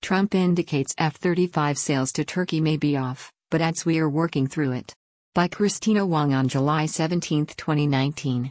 Trump indicates F-35 sales to Turkey may be off, but adds we are working through it. By Christina Wong on July 17, 2019.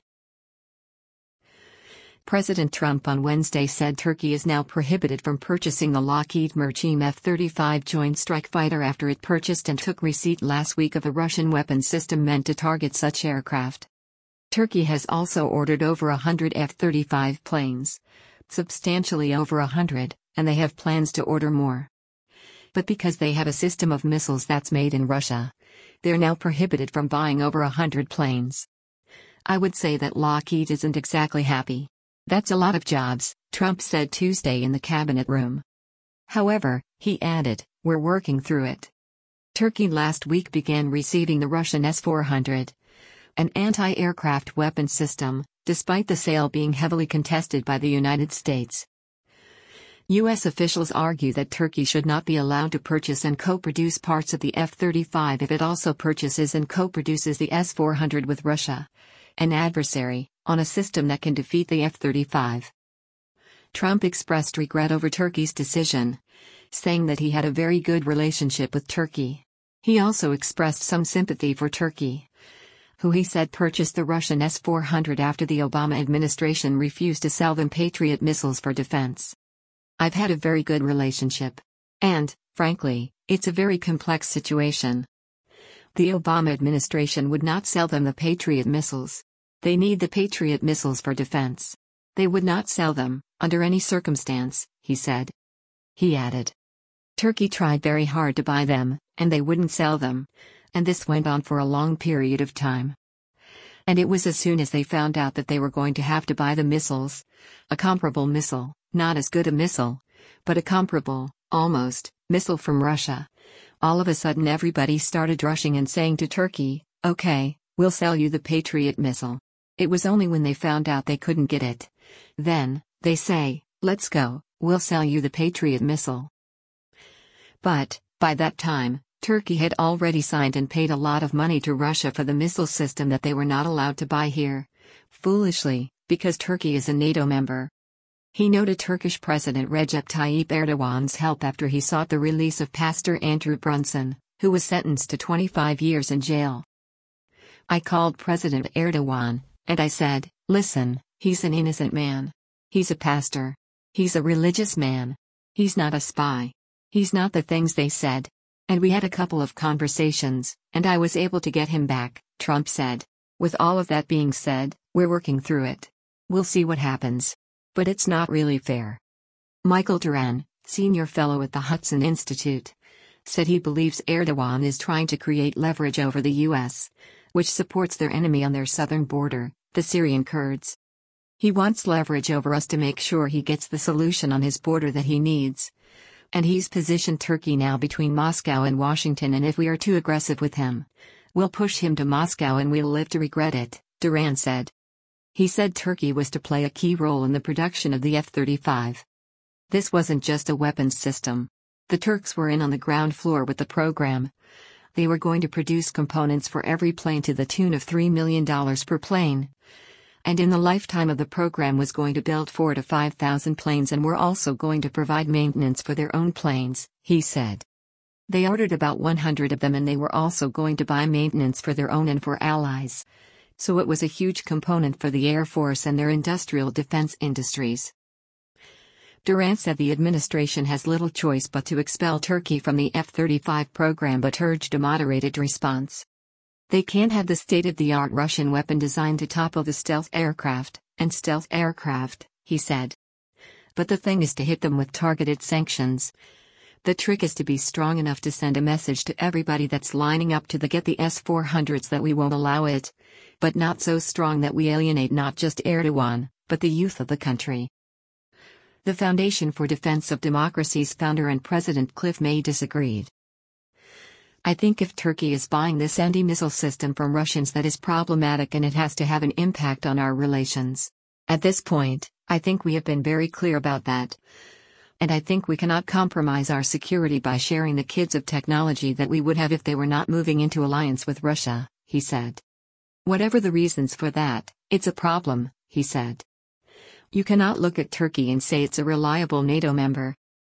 President Trump on Wednesday said Turkey is now prohibited from purchasing the Lockheed Martin F-35 Joint Strike Fighter after it purchased and took receipt last week of a Russian weapons system meant to target such aircraft. Turkey has also ordered over 100 F-35 planes. Substantially over 100, and they have plans to order more. But because they have a system of missiles that's made in Russia, they're now prohibited from buying over 100 planes. I would say that Lockheed isn't exactly happy. That's a lot of jobs, Trump said Tuesday in the cabinet room. However, he added, we're working through it. Turkey last week began receiving the Russian S-400, an anti-aircraft weapon system, despite the sale being heavily contested by the United States. U.S. officials argue that Turkey should not be allowed to purchase and co-produce parts of the F-35 if it also purchases and co-produces the S-400 with Russia, an adversary, on a system that can defeat the F-35. Trump expressed regret over Turkey's decision, saying that he had a very good relationship with Turkey. He also expressed some sympathy for Turkey, who he said purchased the Russian S-400 after the Obama administration refused to sell them Patriot missiles for defense. I've had a very good relationship. And, frankly, it's a very complex situation. The Obama administration would not sell them the Patriot missiles. They need the Patriot missiles for defense. They would not sell them, under any circumstance, he said. He added. Turkey tried very hard to buy them, and they wouldn't sell them. And this went on for a long period of time. And it was as soon as they found out that they were going to have to buy the missiles, a comparable missile, not as good a missile, but a comparable, almost, missile from Russia. All of a sudden everybody started rushing and saying to Turkey, okay, we'll sell you the Patriot missile. It was only when they found out they couldn't get it. Then, they say, let's go, we'll sell you the Patriot missile. But, by that time, Turkey had already signed and paid a lot of money to Russia for the missile system that they were not allowed to buy here. Foolishly, because Turkey is a NATO member. He noted Turkish President Recep Tayyip Erdogan's help after he sought the release of Pastor Andrew Brunson, who was sentenced to 25 years in jail. I called President Erdogan, and I said, listen, he's an innocent man. He's a pastor. He's a religious man. He's not a spy. He's not the things they said. And we had a couple of conversations, and I was able to get him back, Trump said. With all of that being said, we're working through it. We'll see what happens. But it's not really fair. Michael Duran, senior fellow at the Hudson Institute, said he believes Erdogan is trying to create leverage over the U.S., which supports their enemy on their southern border, the Syrian Kurds. He wants leverage over us to make sure he gets the solution on his border that he needs. And he's positioned Turkey now between Moscow and Washington, and if we are too aggressive with him, we'll push him to Moscow and we'll live to regret it, Duran said. He said Turkey was to play a key role in the production of the F-35. This wasn't just a weapons system. The Turks were in on the ground floor with the program. They were going to produce components for every plane to the tune of $3 million per plane. And in the lifetime of the program was going to build 4,000 to 5,000 planes, and were also going to provide maintenance for their own planes, he said. They ordered about 100 of them, and they were also going to buy maintenance for their own and for allies. So it was a huge component for the Air Force and their industrial defense industries. Duran said the administration has little choice but to expel Turkey from the F-35 program, but urged a moderated response. They can't have the state-of-the-art Russian weapon designed to topple the stealth aircraft, he said. But the thing is to hit them with targeted sanctions. The trick is to be strong enough to send a message to everybody that's lining up to get the S-400s that we won't allow it, but not so strong that we alienate not just Erdogan, but the youth of the country. The Foundation for Defense of Democracy's founder and President Cliff May disagreed. I think if Turkey is buying this anti-missile system from Russians, that is problematic, and it has to have an impact on our relations. At this point, I think we have been very clear about that. And I think we cannot compromise our security by sharing the kids of technology that we would have if they were not moving into alliance with Russia, he said. Whatever the reasons for that, it's a problem, he said. You cannot look at Turkey and say it's a reliable NATO member.